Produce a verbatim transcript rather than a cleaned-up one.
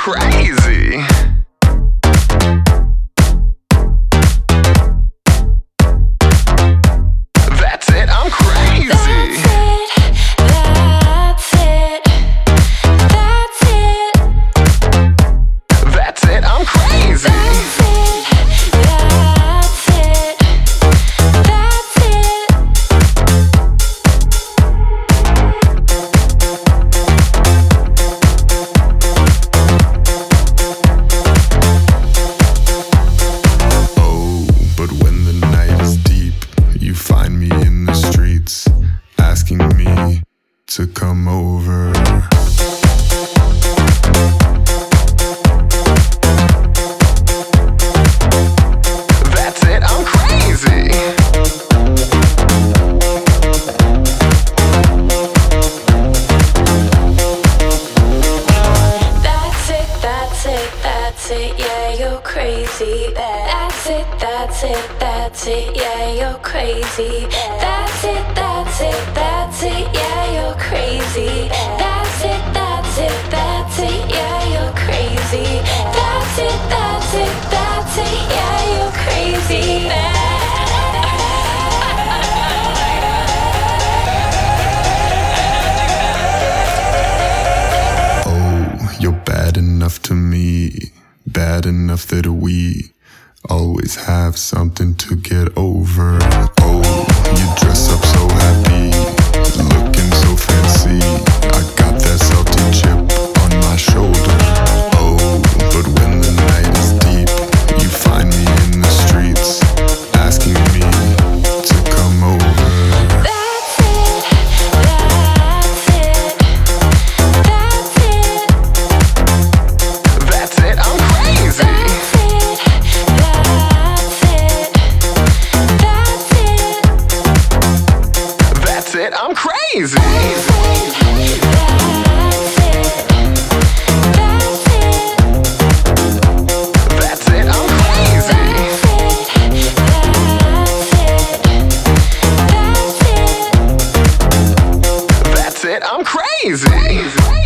crazy. That's it, I'm crazy. That's it, that's it, That's that's it, it, I'm crazy. that's it, that's it, that's it. Oh, but when the night is deep, you find me in the streets, asking me to come over. That's it, I'm crazy. That's it, that's it, that's it, yeah, you're crazy. That's it, that's it, that's it, yeah, you're crazy. That's it, that's it, that's it, yeah, you're crazy. That's it, that's it, that's it, yeah, you're crazy. That's it, that's it, that's it, yeah, you're crazy. Oh, you're bad enough to me, bad enough that we always have something to get over. Oh, you dress up so happy, looking so fancy. I got that salty chip on my shoulder. Oh, but when the night is deep, you find me in the streets, asking me to come over. That's it, that's it, that's it. That's it, I'm crazy. That's it, that's it, that's it. That's it, I'm crazy. That's it, that's it, That's it, I'm crazy. that's it, that's it, that's it. That's it, I'm crazy.